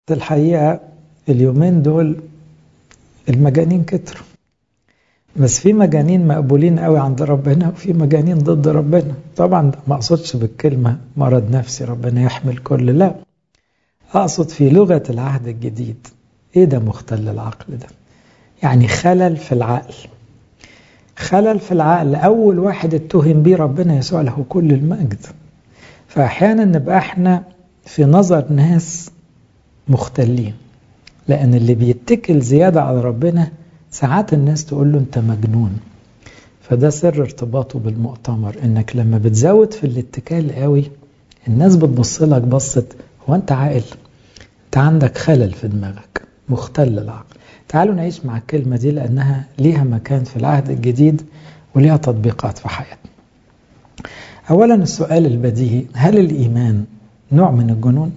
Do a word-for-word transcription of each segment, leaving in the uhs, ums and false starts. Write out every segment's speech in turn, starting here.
الحقيقة اليومين دول المجانين كتروا، بس في مجانين مقبولين قوي عند ربنا وفي مجانين ضد ربنا. طبعا ما اقصدش بالكلمة مرض نفسي ربنا يحمل كل، لا، اقصد في لغة العهد الجديد. ايه ده مختل العقل ده؟ يعني خلل في العقل. خلل في العقل اول واحد اتهم بيه ربنا يسوع له كل المجد. فاحيانا نبقى احنا في نظر ناس مختلين، لأن اللي بيتكل زيادة على ربنا ساعات الناس تقول له أنت مجنون. فده سر ارتباطه بالمؤتمر، إنك لما بتزود في الاتكال قوي الناس بتبص لك بصة هو أنت عاقل؟ أنت عندك خلل في دماغك، مختل العقل. تعالوا نعيش مع الكلمة دي لأنها ليها مكان في العهد الجديد وليها تطبيقات في حياتنا. أولا السؤال البديهي، هل الإيمان نوع من الجنون؟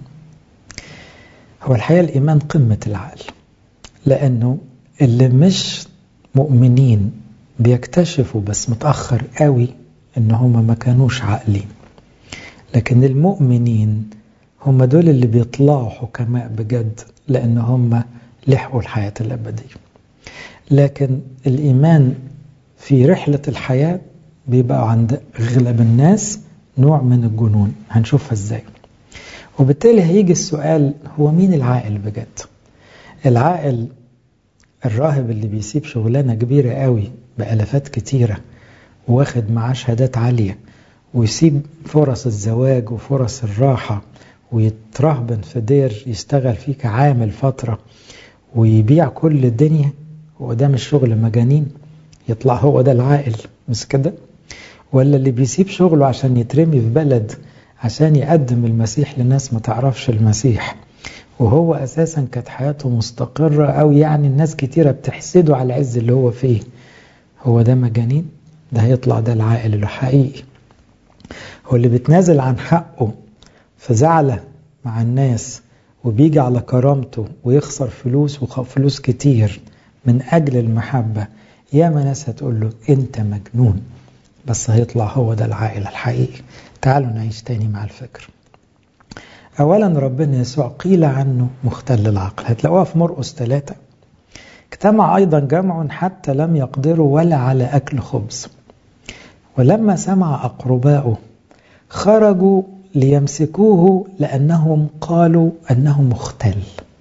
هو الحقيقة الإيمان قمة العقل، لأنه اللي مش مؤمنين بيكتشفوا بس متأخر قوي إن هم ما كانوش عاقلين، لكن المؤمنين هم دول اللي بيطلعوا حكماء بجد لأن هم لحقوا الحياة الأبدية. لكن الإيمان في رحلة الحياة بيبقى عند أغلب الناس نوع من الجنون، هنشوفها إزاي. وبالتالي هيجي السؤال، هو مين العاقل بجد؟ العاقل الراهب اللي بيسيب شغلانة كبيرة قوي بألفات كتيرة واخد معاه شهادات عالية ويسيب فرص الزواج وفرص الراحة ويترهبن في دير يشتغل فيه كعامل فترة ويبيع كل الدنيا، هو ده مش شغل مجانين؟ يطلع هو ده العاقل مش كده؟ ولا اللي بيسيب شغله عشان يترمي في بلد عشان يقدم المسيح لناس ما تعرفش المسيح، وهو أساسا كانت حياته مستقرة أو يعني الناس كتيرة بتحسده على العز اللي هو فيه، هو ده مجانين؟ ده هيطلع ده العاقل الحقيقي. هو اللي بيتنازل عن حقه في زعله مع الناس وبيجي على كرامته ويخسر فلوس وفلوس كتير من أجل المحبة، ياما ناس هتقول له أنت مجنون، بس هيطلع هو ده العاقل الحقيقي. تعالوا نعيش تاني مع الفكر. أولا ربنا يسوع قيل عنه مختل العقل، هتلاقوها في مرقس ثلاثة. اجتمع أيضا جمع حتى لم يقدروا ولا على أكل خبز، ولما سمع أقرباؤه خرجوا ليمسكوه لأنهم قالوا أنه مختل.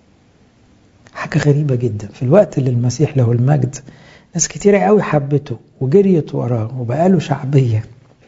حاجة غريبة جدا، في الوقت اللي المسيح له المجد ناس كتيرة قوي حبته وجريت وراه وبقاله شعبية،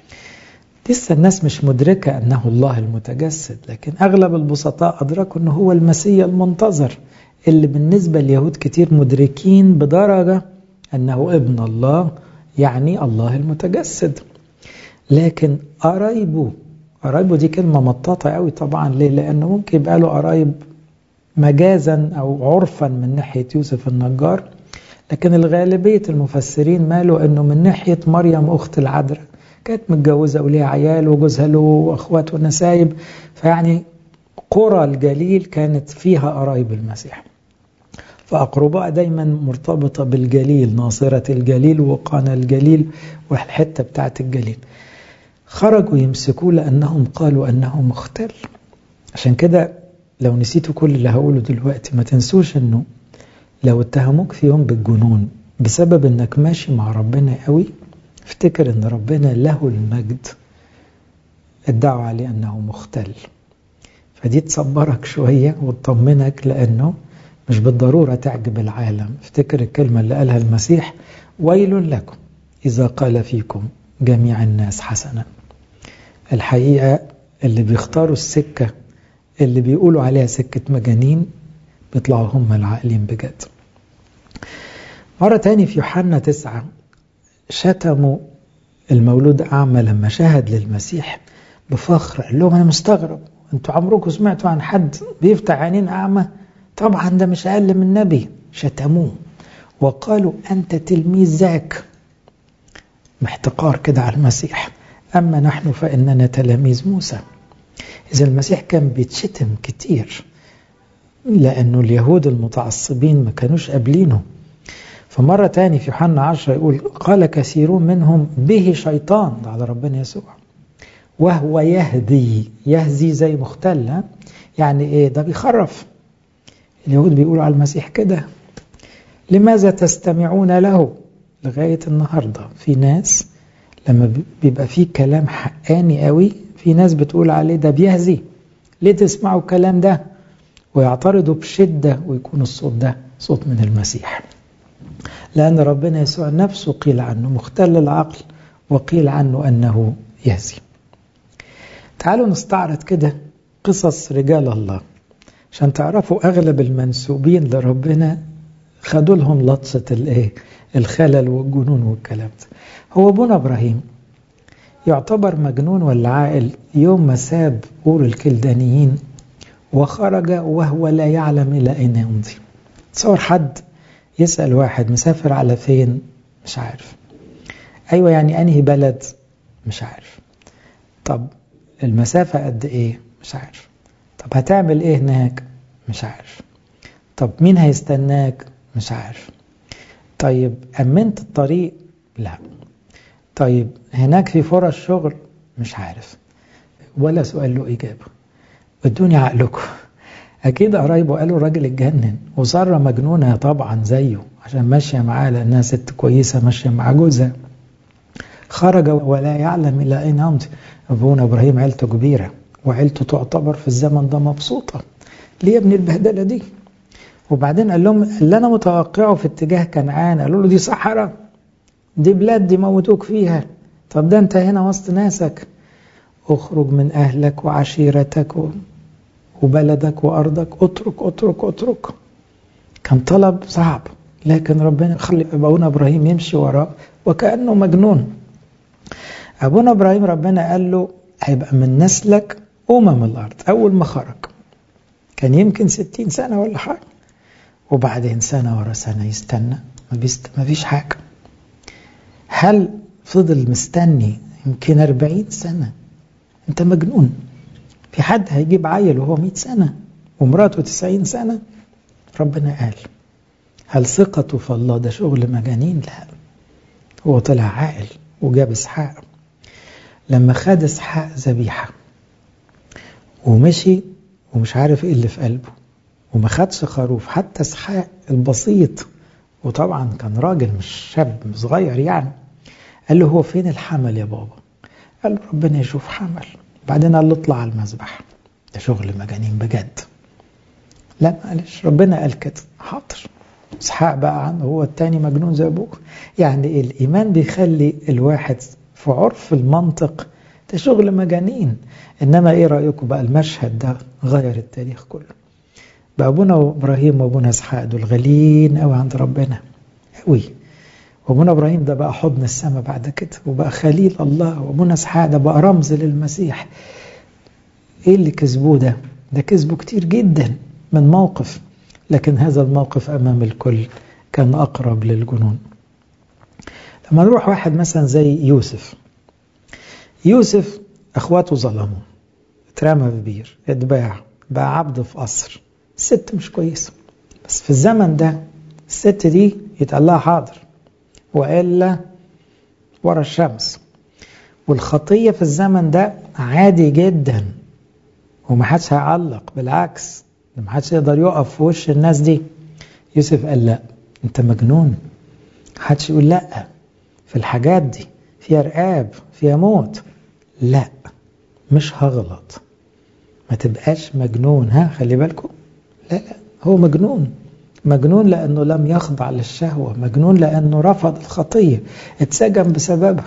لسه الناس مش مدركة أنه الله المتجسد، لكن أغلب البسطاء أدركوا أنه هو المسيح المنتظر اللي بالنسبة لليهود كتير مدركين بدرجة أنه ابن الله، يعني الله المتجسد. لكن قرايبه، قرايبه دي كلمة مطاطة قوي طبعا، ليه؟ لأنه ممكن يبقى له قرايب مجازا أو عرفا من ناحية يوسف النجار، لكن الغالبية المفسرين مالوا أنه من ناحية مريم أخت العذراء، كانت متجوزة وليها عيال وجوزها له وأخوات ونسايب، فيعني قرى الجليل كانت فيها قرايب المسيح. فأقرباء دايما مرتبطة بالجليل، ناصرة الجليل وقانا الجليل والحتة بتاعت الجليل. خرجوا يمسكوه لأنهم قالوا أنه مختل. عشان كده لو نسيتوا كل اللي هقوله دلوقتي ما تنسوش أنه لو اتهموك في يوم بالجنون بسبب أنك ماشي مع ربنا قوي، افتكر أن ربنا له المجد ادعوا عليه أنه مختل. فدي تصبرك شوية وتطمنك، لأنه مش بالضرورة تعجب العالم. افتكر الكلمة اللي قالها المسيح، ويل لكم إذا قال فيكم جميع الناس حسنا. الحقيقة اللي بيختاروا السكة اللي بيقولوا عليها سكة مجانين بيطلعوا هم العاقلين بجد. مرة تاني في يوحنا تسعة شتموا المولود أعمى لما شهد للمسيح بفخر، قال لهم أنا مستغرب، أنتوا عمركم سمعتوا عن حد بيفتح عينين أعمى؟ طبعا ده مش أقل من نبي. شتموه وقالوا أنت تلميذ ذاك، محتقار كده على المسيح، أما نحن فإننا تلاميذ موسى. إذا المسيح كان بيتشتم كتير لأنه اليهود المتعصبين ما كانوش قابلينه. فمرة تاني في يوحنا عشرة يقول قال كثيرون منهم به شيطان، ده على ربنا يسوع، وهو يهدي. يهزي زي مختل، يعني ايه؟ ده بيخرف. اليهود بيقولوا على المسيح كده. لماذا تستمعون له؟ لغاية النهاردة في ناس لما بيبقى فيه كلام حقاني قوي، في ناس بتقول عليه ده بيهزي، ليه تسمعوا الكلام ده؟ ويعترضوا بشدة، ويكون الصوت ده صوت من المسيح. لأن ربنا يسوع نفسه قيل عنه مختل العقل، وقيل عنه أنه يهزي. تعالوا نستعرض كده قصص رجال الله عشان تعرفوا أغلب المنسوبين لربنا خدوا لهم لطسة الايه الخلل والجنون والكلام ده. هو ابونا إبراهيم يعتبر مجنون ولا عاقل يوم ما ساب أور الكلدانيين وخرج وهو لا يعلم إلى أين يمضي. تصور حد يسأل واحد مسافر على فين؟ مش عارف. أيوة يعني أنهي بلد؟ مش عارف. طب المسافة قد إيه؟ مش عارف. طب هتعمل إيه هناك؟ مش عارف. طب مين هيستناك؟ مش عارف. طيب أمنت الطريق؟ لا. طيب هناك في فرص شغل؟ مش عارف. ولا سؤال له إجابة. ادوني عقلكم. أكيد قرايبه قالوا الراجل اتجنن، وسارة مجنونة طبعا زيه عشان ماشية معاه لأنها ست كويسة ماشية مع جوزها. خرج ولا يعلم إلى أين يمضي. أبونا إبراهيم عيلته كبيرة وعيلته تعتبر في الزمن ده مبسوطة. ليه يا ابن البهدلة دي؟ وبعدين قال لهم اللي أنا متوقعه في اتجاه كنعان. قالوا له دي صحراء، دي بلاد دي موتوك فيها. طب ده أنت هنا وسط ناسك. اخرج من أهلك وعشيرتك وبلدك وأرضك، اترك اترك اترك. كان طلب صعب، لكن ربنا خلي أبونا إبراهيم يمشي وراه وكأنه مجنون. أبونا إبراهيم ربنا قال له هيبقى من نسلك أمم الأرض. أول ما خرج كان يمكن ستين سنة ولا حاجة، وبعدين سنة ورا سنة يستنى، ما فيش حاجة. هل فضل مستني يمكن أربعين سنة؟ أنت مجنون. في حد هيجيب عيل وهو مئة سنة ومراته تسعين سنة؟ ربنا قال. هل ثقته في الله ده شغل مجانين؟ لا، هو طلع عاقل وجاب إسحاق. لما خد إسحاق ذبيحة ومشي ومش عارف إيه اللي في قلبه، وما خدش خروف حتى إسحاق البسيط، وطبعا كان راجل مش شاب مش صغير يعني. قال له هو فين الحمل يا بابا؟ قال له ربنا يشوف حمل. بعدين قال له اطلع على المذبح. ده شغل مجانين بجد. لا معلش، ربنا قال كده حاضر. إسحاق بقى عنه هو التاني مجنون زي أبوه. يعني إيه؟ الإيمان بيخلي الواحد في عرف المنطق ده شغل مجانين. إنما إيه رأيكم بقى؟ المشهد ده غير التاريخ كله. بقى أبونا إبراهيم وأبونا إسحاق دول غاليين أوي عند ربنا أوي. وأبونا إبراهيم ده بقى حضن السماء بعد كده، وبقى خليل الله. وأبونا إسحاق ده بقى رمز للمسيح. إيه اللي كسبوه ده؟ ده كسبوا كتير جدا من موقف، لكن هذا الموقف أمام الكل كان أقرب للجنون. لما نروح واحد مثلا زي يوسف. يوسف أخواته ظلموا، اترمى في بير، اتباع، بقى عبد في قصر. الست مش كويسة، بس في الزمن ده الست دي يتقال لها حاضر، وإلا ورا الشمس. والخطية في الزمن ده عادي جدا، ومحدش هيعلق، بالعكس محدش يقدر يقف في وش الناس دي. يوسف قال لا، انت مجنون. محدش يقول لا في الحاجات دي، فيها رقاب، فيها موت. لا، مش هغلط. ما تبقاش مجنون. ها خلي بالكم. لا لا، هو مجنون. مجنون لأنه لم يخضع للشهوة، مجنون لأنه رفض الخطية، اتسجن بسببها،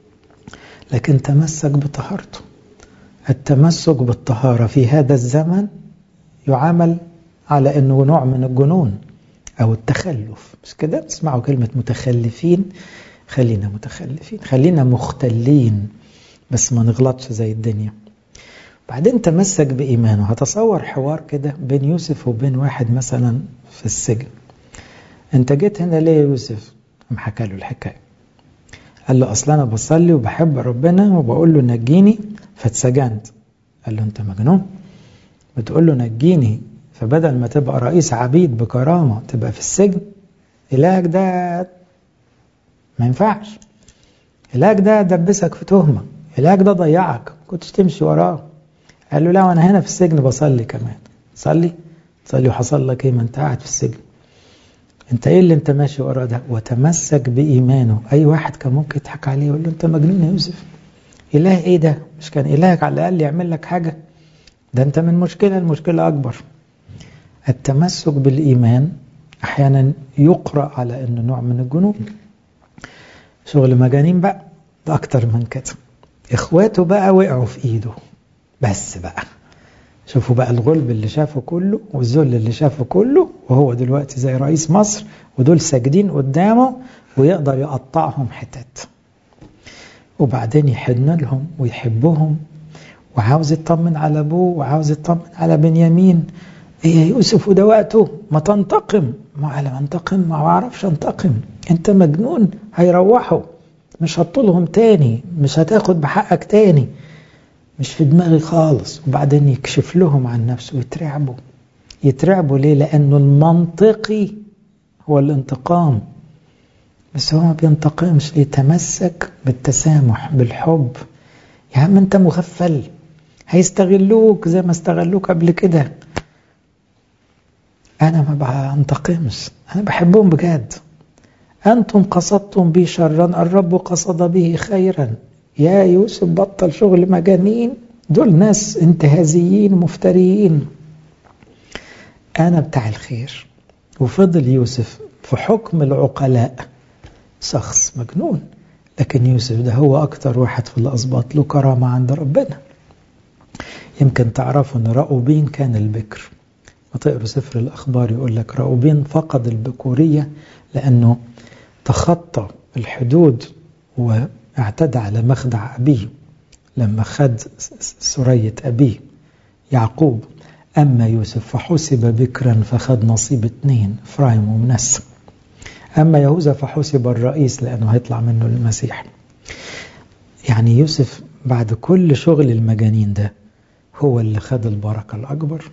لكن تمسك بطهارته. التمسك بالطهارة في هذا الزمن يعامل على أنه نوع من الجنون أو التخلف. مش كده؟ تسمعوا كلمة متخلفين. خلينا متخلفين، خلينا مختلين، بس ما نغلطش زي الدنيا. بعدين تمسك بإيمانه. هتصور حوار كده بين يوسف وبين واحد مثلا في السجن. انت جيت هنا ليه يا يوسف؟ قام حكى له الحكاية. قال له أصلا أنا بصلي وبحب ربنا وبقول له نجيني فاتسجنت. قال له أنت مجنون؟ بتقول له نجيني فبدل ما تبقى رئيس عبيد بكرامة تبقى في السجن؟ إلهك ده ما ينفعش. إلهك ده دبسك في تهمة. إلهك ده ضيعك، كنتش تمشي وراه. قال له لا، وأنا هنا في السجن بصلي كمان. صلي؟ تسأله حصل لك ايه؟ ما انت قاعد في السجن. انت ايه اللي انت ماشي ورا ده؟ وتمسك بإيمانه. اي واحد كان ممكن يضحك عليه يقول له انت مجنون يا يوسف، اله ايه ده؟ مش كان الهك على الاقل يعمل لك حاجة؟ ده انت من مشكلة المشكلة اكبر. التمسك بالإيمان احيانا يقرأ على انه نوع من الجنون. شغل مجانين بقى، ده اكتر من كده. اخواته بقى وقعوا في ايده، بس بقى شوفوا بقى الغلب اللي شافه كله والذل اللي شافه كله، وهو دلوقتي زي رئيس مصر ودول ساجدين قدامه ويقدر يقطعهم حتت، وبعدين يحن لهم ويحبهم وعاوز يطمن على ابوه وعاوز يطمن على بنيامين. ايه يا يوسف وده وقته؟ ما تنتقم. ما قال انتقم؟ ما بعرفش انتقم. انت مجنون. هيروحوا، مش هطولهم تاني، مش هتاخد بحقك تاني، مش في دماغي خالص. وبعدين يكشف لهم عن نفسه ويترعبوا. يترعبوا ليه؟ لأنه المنطقي هو الانتقام، بس هو ما بينتقمش. يتمسك بالتسامح بالحب. يا عم انت مغفل، هيستغلوك زي ما استغلوك قبل كده. انا ما بنتقمش، انا بحبهم بجد. انتم قصدتم بي شرا، الرب قصد به خيرا. يا يوسف بطل شغل مجانين، دول ناس انتهازيين مفتريين، أنا بتاع الخير. وفضل يوسف في حكم العقلاء شخص مجنون، لكن يوسف ده هو أكتر واحد في الأسباط له كرامة عند ربنا. يمكن تعرفوا أن راؤوبين كان البكر، وتقروا سفر الأخبار يقول لك راؤوبين فقد البكورية لأنه تخطى الحدود واعتدى على مخدع أبيه لما خد سرية أبيه يعقوب. أما يوسف فحسب بكرا فخد نصيب اتنين، إفرايم ومنسى. أما يهوذا فحسب الرئيس لأنه هيطلع منه المسيح. يعني يوسف بعد كل شغل المجانين ده هو اللي خد البركة الأكبر.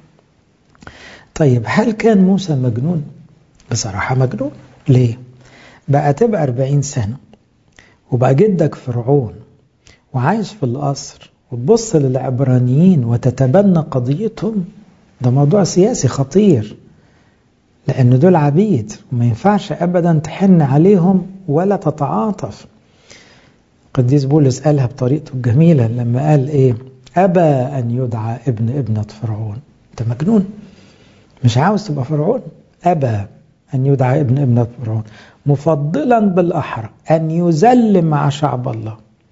طيب هل كان موسى مجنون؟ بصراحة مجنون. ليه؟ بقى تبقى أربعين سنة وبقى جدك فرعون وعايش في القصر وتبص للعبرانيين وتتبنى قضيتهم، ده موضوع سياسي خطير، لأن دول عبيد وما ينفعش أبدا تحن عليهم ولا تتعاطف. قديس بولس قالها بطريقته الجميلة لما قال إيه؟ أبى أن يدعى ابن ابنة فرعون. أنت مجنون، مش عاوز تبقى فرعون. أبى أن يدعى ابن ابنة فرعون مفضلا بالأحرى أن يذل مع شعب الله.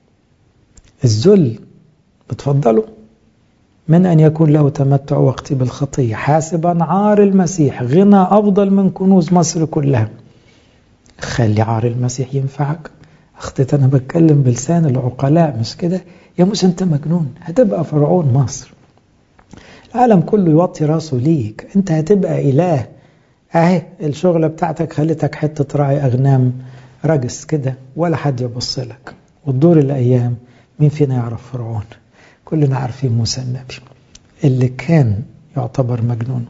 الذل بتفضله من أن يكون له تمتع وقتي بالخطية، حاسبا عار المسيح غنى أفضل من كنوز مصر كلها. خلي عار المسيح ينفعك. أخطيت أنا بتكلم بلسان العقلاء مش كده. يا موسى أنت مجنون، هتبقى فرعون مصر، العالم كله يوطي راسه ليك، أنت هتبقى إله. أهي الشغلة بتاعتك خلتك حتة راعي أغنام رجس كده ولا حد يبص لك. وتدور الأيام مين فينا يعرف فرعون؟ كلنا عارفين موسى النبي اللي كان يعتبر مجنون.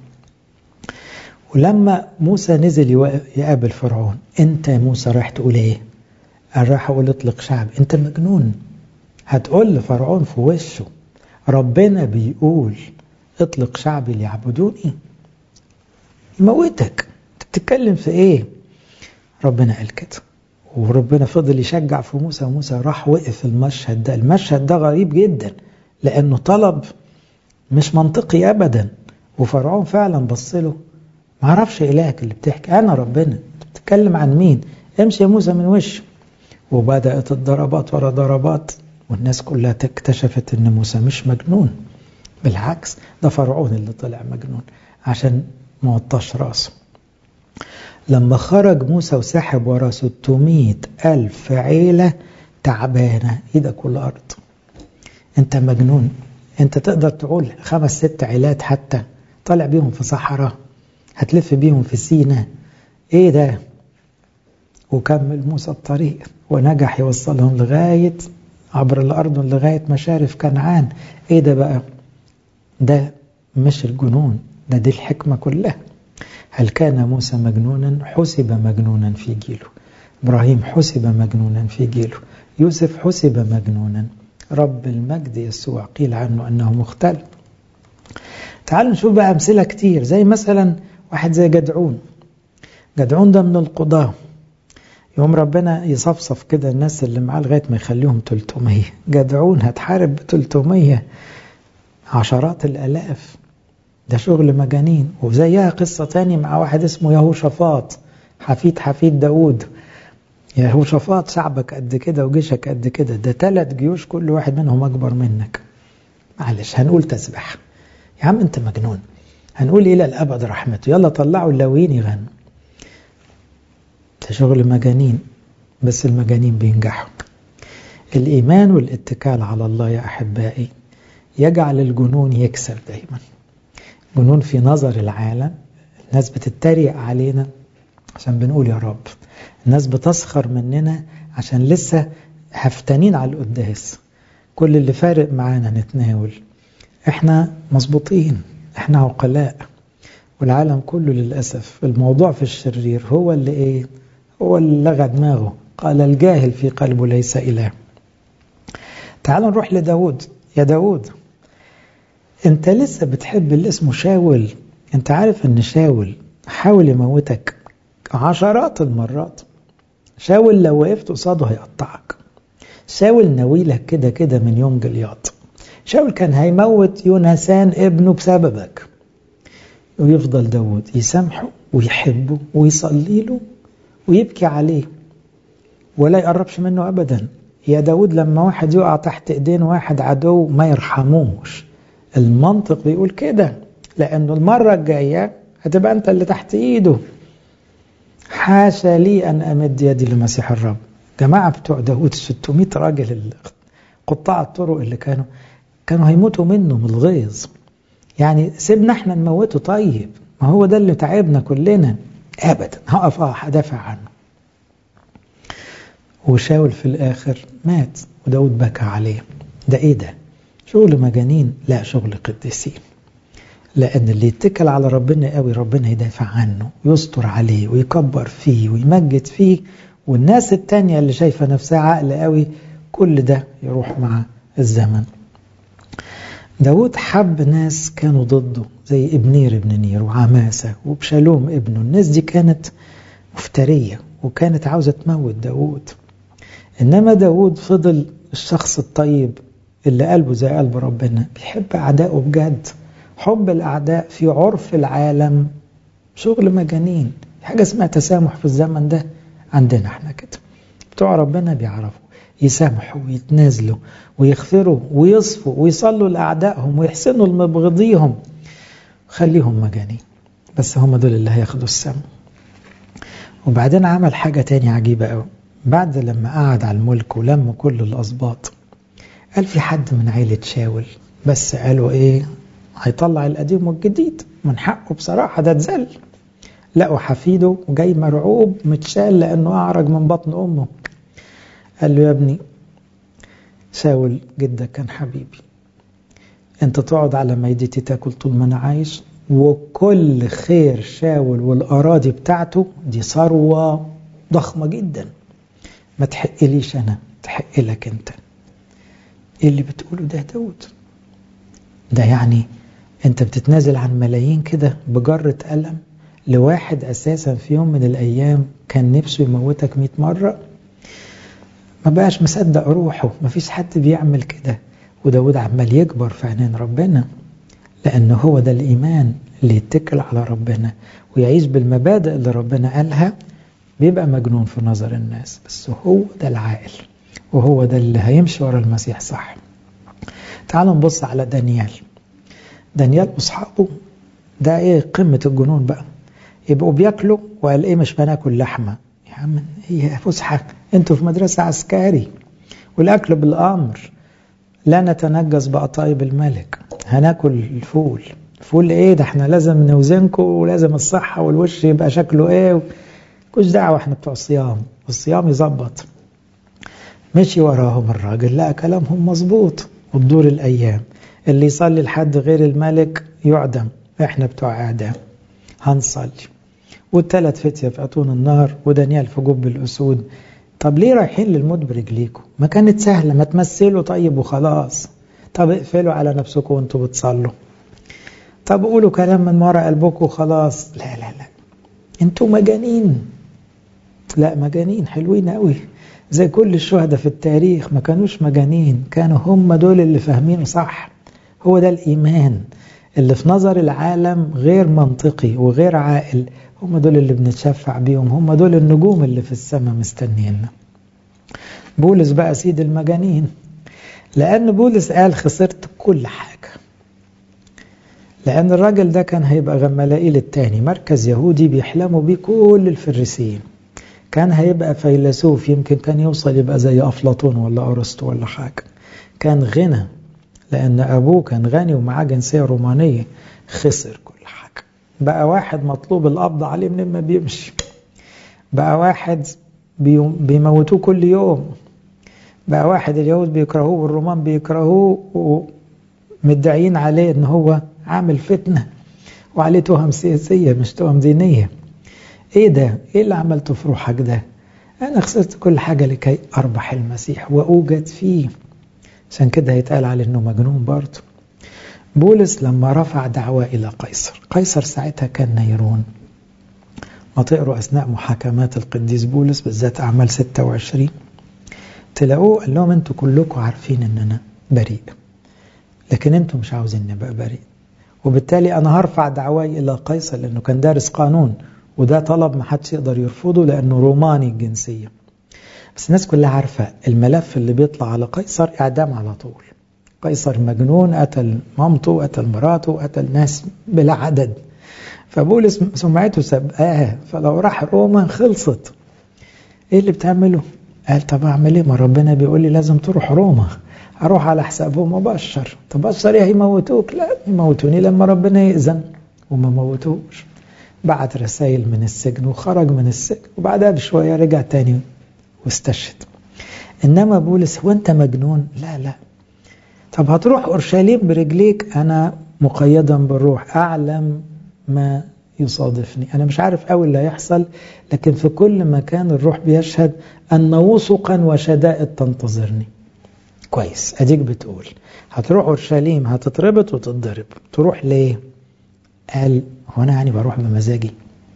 ولما موسى نزل يقابل فرعون، انت يا موسى راح تقول ايه؟ قال راح اقول اطلق شعب. انت مجنون، هتقول لفرعون في وشه ربنا بيقول اطلق شعبي ليعبدوني؟ يموتك. انت بتتكلم في ايه؟ ربنا قال كده، وربنا فضل يشجع في موسى، وموسى راح وقف المشهد ده. المشهد ده غريب جدا لأنه طلب مش منطقي أبدا، وفرعون فعلا بصله ما عرفش إلهك اللي بتحكي، أنا ربنا، بتتكلم عن مين؟ امشي يا موسى من وشه. وبدأت الضربات ورا ضربات، والناس كلها اكتشفت ان موسى مش مجنون، بالعكس ده فرعون اللي طلع مجنون عشان ما وطاش راسه. لما خرج موسى وسحب ورا ستمائة ألف عيلة تعبانة ايدك والأرض، انت مجنون. انت تقدر تقول خمس ست عيلات حتى طلع بيهم في صحراء، هتلف بيهم في سينا، ايه ده؟ وكمل موسى الطريق ونجح يوصلهم لغاية عبر الأرض لغاية مشارف كنعان. ايه ده بقى؟ ده مش الجنون، ده دي الحكمة كلها. هل كان موسى مجنونا؟ حسب مجنونا في جيله. إبراهيم حسب مجنونا في جيله. يوسف حسب مجنونا. رب المجد يسوع قيل عنه أنه مختل. تعالوا نشوف بقى أمثلة كتير، زي مثلا واحد زي جدعون. جدعون ده من القضاة، يوم ربنا يصفصف كده الناس اللي معاه لغاية ما يخليهم ثلاثمية. جدعون هتحارب ب ثلاثمية، عشرات الآلاف، ده شغل مجانين. وزيها قصة تاني مع واحد اسمه يهوشافاط، حفيد حفيد داود. يهوشافاط شعبك قد كده وجيشك قد كده، ده ثلاث جيوش كل واحد منهم أكبر منك. معلش هنقول تسبح يا عم انت مجنون، هنقول إلى الأبد رحمته، يلا طلعوا اللاويين يغنوا. ده شغل مجانين، بس المجانين بينجحوا. الإيمان والاتكال على الله يا أحبائي يجعل الجنون يكسب دايما. جنون في نظر العالم، الناس بتتريق علينا عشان بنقول يا رب، الناس بتسخر مننا عشان لسه هفتانين على القداس، كل اللي فارق معانا نتناول، احنا مظبوطين، احنا عقلاء. والعالم كله للأسف الموضوع في الشرير هو اللي ايه، هو اللي لغى دماغه. قال الجاهل في قلبه ليس إله. تعالوا نروح لداود. يا داود انت لسه بتحب اللي اسمه شاول؟ انت عارف ان شاول حاول يموتك عشرات المرات. شاول لو وقفت قصاده هيقطعك. شاول ناويلك كده كده من يوم جلياط. شاول كان هيموت يونسان ابنه بسببك، ويفضل داود يسامحه ويحبه ويصلي له ويبكي عليه ولا يقربش منه أبدا. يا داود لما واحد يقع تحت ايدين واحد عدو ما يرحموش. المنطق بيقول كده، لأنه المرة الجاية هتبقى أنت اللي تحت إيده. حاشا لي أن أمد يدي لمسيح الرب. جماعة بتوع داود ستمائة راجل قطاع الطرق اللي كانوا كانوا هيموتوا منه من الغيظ. يعني سيبنا احنا نموته، طيب ما هو ده اللي تعبنا كلنا. أبدا هقف أدافع عنه. وشاول في الآخر مات وداود بكى عليه. ده إيه ده؟ شغل مجانين؟ لا، شغل قديسين. لأن اللي يتكل على ربنا قوي ربنا يدافع عنه، يستر عليه ويكبر فيه ويمجد فيه. والناس التانية اللي شايفة نفسها عقل قوي كل ده يروح مع الزمن. داود حب ناس كانوا ضده زي ابنير ابن نير وعماسة وبشالوم ابنه. الناس دي كانت مفترية وكانت عاوزة تموت داود. إنما داود فضل الشخص الطيب اللي قلبه زي قلب ربنا، بيحب أعدائه بجد. حب الأعداء في عرف العالم شغل مجانين. حاجة اسمها تسامح في الزمن ده عندنا احنا كده. بتوع ربنا بيعرفوا يسامحوا ويتنازلوا ويغفروا ويصفوا ويصلوا لأعدائهم ويحسنوا لمبغضيهم. خليهم مجانين، بس هم دول اللي هياخدوا السم. وبعدين عمل حاجة تانية عجيبة قوي. بعد لما قعد على الملك ولم كل الأسباط، قال في حد من عيلة شاول، بس قالوا ايه، هيطلع القديم والجديد من حقه بصراحة، ده اتذل. لقوا حفيده جاي مرعوب متشال لأنه أعرج من بطن أمه. قال له يا ابني شاول جدك كان حبيبي، انت تقعد على ميدتي تاكل طول ما انا عايش، وكل خير شاول والأراضي بتاعته دي ثروة ضخمة جدا، ما تحق ليش أنا، تحق لك أنت. إيه اللي بتقوله ده داود؟ ده يعني أنت بتتنازل عن ملايين كده بجرة قلم لواحد أساسا في يوم من الأيام كان نفسه يموتك مئة مرة. ما بقاش مصدق روحه، ما فيش حد بيعمل كده. وداود عمال يكبر في عينين ربنا، لأنه هو ده الإيمان اللي يتكل على ربنا ويعيش بالمبادئ اللي ربنا قالها. بيبقى مجنون في نظر الناس، بس هو ده العاقل، وهو ده اللي هيمشي ورا المسيح صح. تعالوا نبص على دانيال. دانيال وأصحابه ده ايه قمة الجنون بقى. يبقوا بياكلوا وقال ايه مش بناكل لحمة. يا عم هي فسحة، انتوا في مدرسة عسكري. والأكل بالأمر، لا نتنجس بقطايب الملك، هناكل الفول. فول ايه ده، احنا لازم نوزنكم ولازم الصحة والوش يبقى شكله ايه. كوش دعوة، احنا بتوع الصيام والصيام يظبط. مشي وراهم الراجل لقى كلامهم مظبوط. وتدور الأيام، اللي يصلي لحد غير الملك يعدم، احنا بتوع اعدام هنصلي. والثلاث فتية في أتون النار ودانيال في جب الأسود. طب ليه رايحين للموت برجليكم؟ ما كانت سهلة، ما تمثلوا طيب وخلاص. طب اقفلوا على نفسكم وانتوا بتصلوا. طب قولوا كلام من وراء قلبكم وخلاص. لا لا لا، انتوا مجانين. لا، مجانين حلوين قوي زي كل الشهداء في التاريخ، ما كانوش مجانين، كانوا هم دول اللي فاهمين صح. هو ده الإيمان اللي في نظر العالم غير منطقي وغير عاقل، هم دول اللي بنتشفع بيهم، هم دول النجوم اللي في السماء مستنينا. بولس بقى سيد المجانين، لأن بولس قال خسرت كل حاجة. لأن الراجل ده كان هيبقى غمالائيل التاني، مركز يهودي بيحلموا بيه كل الفريسيين، كان هيبقى فيلسوف، يمكن كان يوصل يبقى زي أفلاطون ولا أرسطو ولا حاجة. كان غنى لأن أبوه كان غني ومعاه جنسية رومانية. خسر كل حاجة، بقى واحد مطلوب القبض عليه من ما بيمشي، بقى واحد بيموتوه كل يوم، بقى واحد اليهود بيكرهوه والرومان بيكرهوه ومدعين عليه ان هو عامل فتنة وعليه تهم سياسية مش تهم دينية. ايه ده؟ ايه اللي عملته في روحك ده؟ انا خسرت كل حاجة لكي اربح المسيح واوجد فيه. عشان كده هيتقال عليه انه مجنون برضه. بولس لما رفع دعوة الى قيصر، قيصر ساعتها كان نيرون. ما تقروا اثناء محاكمات القديس بولس بالذات اعمال ستة وعشرين تلاقوه قال لهم انتوا كلكم عارفين ان انا بريء، لكن انتوا مش عاوزين نبقى بريء، وبالتالي انا هرفع دعواي الى قيصر، لانه كان دارس قانون وده طلب ما حدش يقدر يرفضه لانه روماني الجنسية. بس الناس كلها عارفة الملف اللي بيطلع على قيصر اعدام على طول. قيصر مجنون، قتل مامته، قتل مراته، قتل ناس بلا عدد. فبولس سمعته سبقاها، فلو راح روما خلصت. ايه اللي بتعمله؟ قال طب اعمل ايه؟ ما ربنا بيقول لي لازم تروح روما، اروح على حسابهم وبشر. طب بشر ايه؟ هيموتوك؟ لا، يموتوني لما ربنا يأذن. وما موتوش، بعت رسائل من السجن وخرج من السجن، وبعدها بشوية رجع تاني واستشهد. انما بولس هو انت مجنون؟ لا لا. طب هتروح اورشليم برجليك؟ انا مقيدا بالروح، اعلم ما يصادفني، انا مش عارف قوي اللي هيحصل، لكن في كل مكان الروح بيشهد ان وثقا وشدائد تنتظرني. كويس، اديك بتقول هتروح اورشليم هتتربط وتتضرب، تروح ليه؟ قال هو انا يعني بروح بمزاجي؟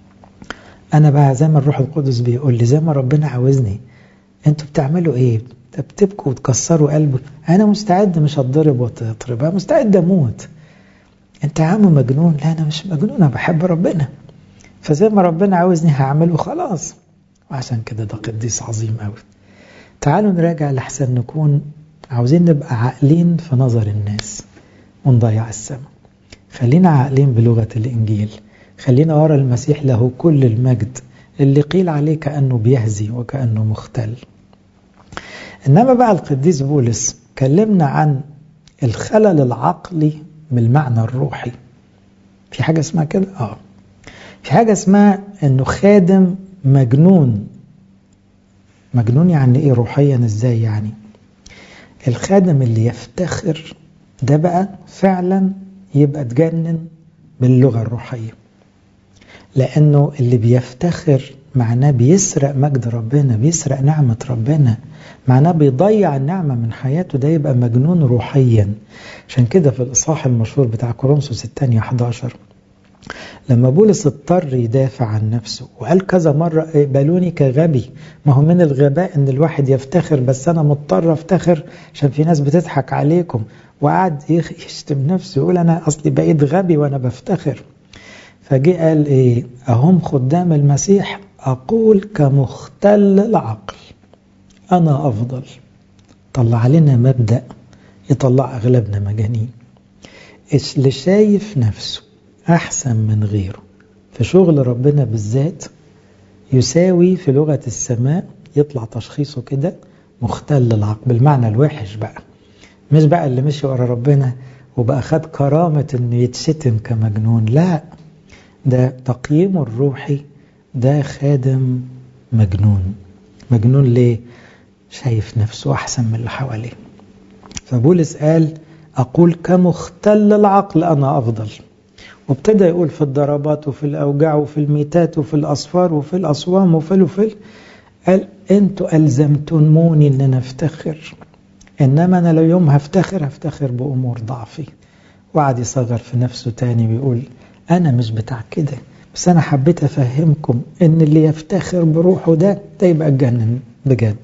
انا بقى زي ما الروح القدس بيقول لي، زي ما ربنا عاوزني. انتوا بتعملوا ايه؟ بتبكوا وتكسروا قلبي. انا مستعد مش هتضرب وتضرب، انا مستعد اموت. انت يا عم مجنون؟ لا انا مش مجنون، انا بحب ربنا، فزي ما ربنا عاوزني هعمله خلاص. وعشان كده ده قديس عظيم قوي. تعالوا نراجع لحسن نكون عاوزين نبقى عاقلين في نظر الناس ونضيع السماء. خلينا عاقلين بلغة الإنجيل، خلينا ورا المسيح له كل المجد اللي قيل عليه كأنه بيهزي وكأنه مختل. إنما بقى القديس بولس كلمنا عن الخلل العقلي من المعنى الروحي. في حاجة اسمها كده؟ آه في حاجة اسمها إنه خادم مجنون. مجنون يعني إيه روحيا؟ إزاي يعني؟ الخادم اللي يفتخر ده بقى فعلا يبقى تجنن باللغة الروحية، لأنه اللي بيفتخر معناه بيسرق مجد ربنا، بيسرق نعمة ربنا، معناه بيضيع النعمة من حياته، ده يبقى مجنون روحيا. عشان كده في الإصحاح المشهور بتاع كورنثوس الثانية إحدى عشر لما بولس اضطر يدافع عن نفسه وقال كذا مرة اقبلوني كغبي. ما هو من الغباء ان الواحد يفتخر، بس انا مضطر افتخر عشان في ناس بتضحك عليكم، وقعد يشتم نفسه يقول انا اصلي بقيت غبي وانا بفتخر. فجاء قال ايه؟ اهم خدام المسيح اقول كمختل العقل انا افضل. طلع لنا مبدأ يطلع اغلبنا مجانين. اللي شايف نفسه أحسن من غيره في شغل ربنا بالذات يساوي في لغة السماء، يطلع تشخيصه كده مختل العقل بالمعنى الوحش بقى، مش بقى اللي مشي ورا ربنا وبقى خد كرامة انه يتشتم كمجنون. لا، ده تقييمه الروحي ده خادم مجنون. مجنون ليه؟ شايف نفسه أحسن من اللي حواليه. فبولس قال أقول كمختل العقل أنا أفضل، وابتدى يقول في الضربات وفي الأوجاع وفي الميتات وفي الأصفار وفي الأصوام وفي وفي قال أنتوا ألزمتموني أن أنا أفتخر، إنما أنا لو يوم هفتخر هفتخر بأمور ضعفي، وقعد يصغر في نفسه تاني ويقول أنا مش بتاع كده، بس أنا حبيت أفهمكم إن اللي يفتخر بروحه ده ده يبقى اتجنن بجد.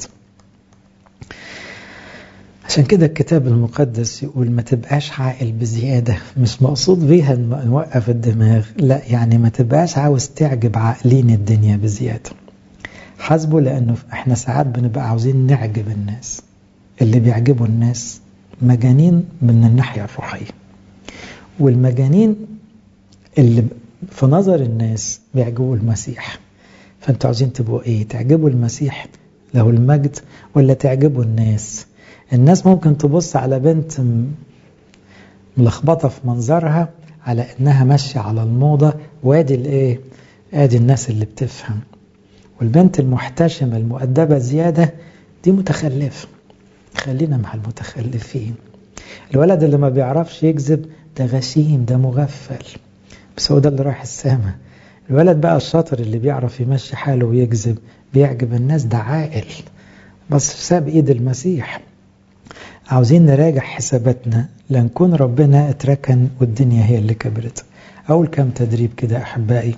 عشان كده الكتاب المقدس يقول ما تبقاش عاقل بزيادة، مش مقصود بيها نوقف الدماغ، لا، يعني ما تبقاش عاوز تعجب عاقلين الدنيا بزيادة. حاسبه، لأنه احنا ساعات بنبقى عاوزين نعجب الناس. اللي بيعجبوا الناس مجانين من الناحية الروحية، والمجانين اللي في نظر الناس بيعجبوا المسيح. فانتوا عاوزين تبقوا ايه؟ تعجبوا المسيح له المجد ولا تعجبوا الناس؟ الناس ممكن تبص على بنت ملخبطة في منظرها على انها ماشية على الموضة، وادي الايه؟ ادي الناس اللي بتفهم. والبنت المحتشمة المؤدبة زيادة دي متخلفة. خلينا مع المتخلفين. الولد اللي ما بيعرفش يكذب ده غشيم، ده مغفل، بس هو ده اللي رايح السما. الولد بقى الشاطر اللي بيعرف يمشي حاله ويكذب بيعجب الناس، ده عاقل بس ساب ايد المسيح. عاوزين نراجع حساباتنا لنكون ربنا اتركن والدنيا هي اللي كبرت. اول كام تدريب كده احبائي،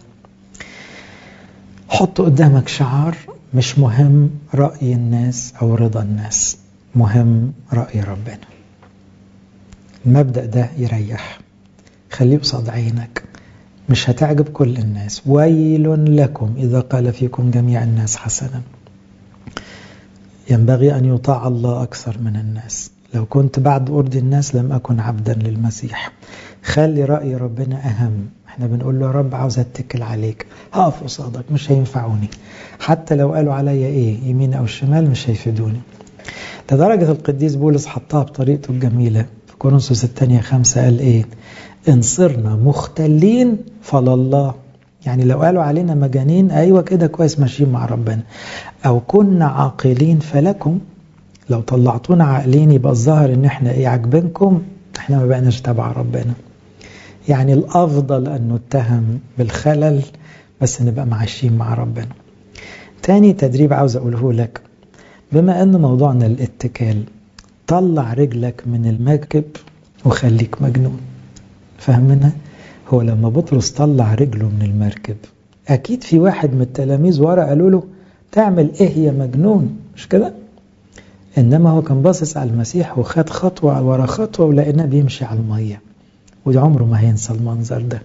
حط قدامك شعار: مش مهم رأي الناس او رضا الناس، مهم رأي ربنا. المبدأ ده يريح، خليه قصاد عينك. مش هتعجب كل الناس، ويل لكم إذا قال فيكم جميع الناس حسنا. ينبغي أن يطاع الله أكثر من الناس. لو كنت بعد أرضي الناس لم أكن عبدا للمسيح. خلي رأي ربنا أهم. احنا بنقول له يا رب عاوز أتكل عليك، هقف قصادك، مش هينفعوني حتى لو قالوا عليا إيه يمين أو شمال، مش هيفيدوني. لدرجة القديس بولس حطها بطريقته الجميلة في كورنثوس الثانية خمسة، قال إيه؟ إن صرنا مختلين فلله. يعني لو قالوا علينا مجانين، أيوة كده كويس ماشيين مع ربنا. أو كنا عاقلين فلكم. لو طلعتونا عاقلين يبقى الظاهر إن إحنا إيه؟ عاجبينكم، إحنا ما بقناش تبع ربنا. يعني الأفضل أن نتهم بالخلل بس نبقى معاشين مع ربنا. تاني تدريب عاوز أقوله لك، بما أن موضوعنا الاتكال، طلع رجلك من المركب وخليك مجنون. فهمنا؟ هو لما بطرس طلع رجله من المركب، أكيد في واحد من التلاميذ ورا قالوا له تعمل إيه يا مجنون، مش كده؟ إنما هو كان باصص على المسيح وخد خطوة ورا خطوة ولقيناه بيمشي على المية، ودي عمره ما هينسى المنظر ده.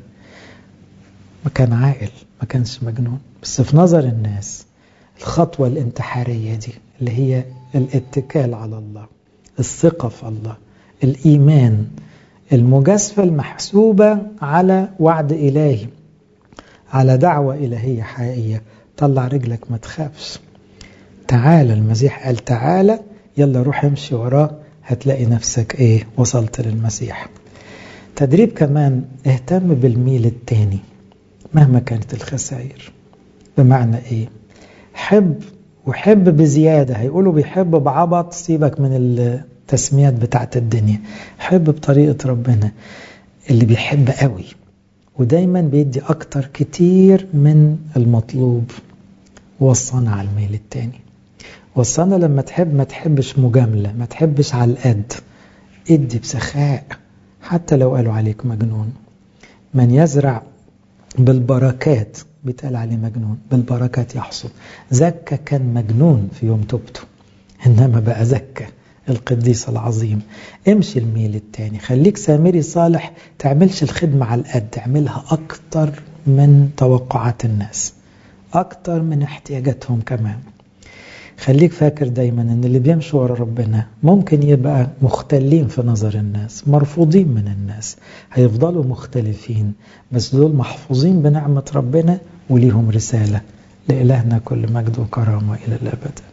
ما كان عاقل، ما كانش مجنون. بس في نظر الناس الخطوة الانتحارية دي اللي هي الاتكال على الله، الثقة في الله، الإيمان، المجازفة المحسوبة على وعد إلهي، على دعوة إلهية حقيقية، طلع رجلك ما تخافش. تعالى، المسيح قال تعالى، يلا روح امشي وراه، هتلاقي نفسك ايه؟ وصلت للمسيح. تدريب كمان، اهتم بالميل التاني مهما كانت الخسائر. بمعنى ايه؟ حب، وحب بزيادة. هيقولوا بيحب بعبط، سيبك من التسميات بتاعت الدنيا. حب بطريقة ربنا. اللي بيحب قوي ودايما بيدي اكتر كتير من المطلوب، وصانا على الميل التاني. وصانا لما تحب ما تحبش مجاملة، ما تحبش على القد، ادي بسخاء حتى لو قالوا عليك مجنون. من يزرع بالبركات بيتقال عليه مجنون، بالبركات يحصد. زكا كان مجنون في يوم توبته، إنما بقى زكا القديس العظيم. امشي الميل التاني، خليك سامري صالح، تعملش الخدمة على القد، تعملها أكتر من توقعات الناس، أكتر من احتياجاتهم كمان. خليك فاكر دايما ان اللي بيمشوا ورا ربنا ممكن يبقى مختلين في نظر الناس، مرفوضين من الناس، هيفضلوا مختلفين، بس دول محفوظين بنعمة ربنا وليهم رسالة. لإلهنا كل مجد وكرامة إلى الأبد.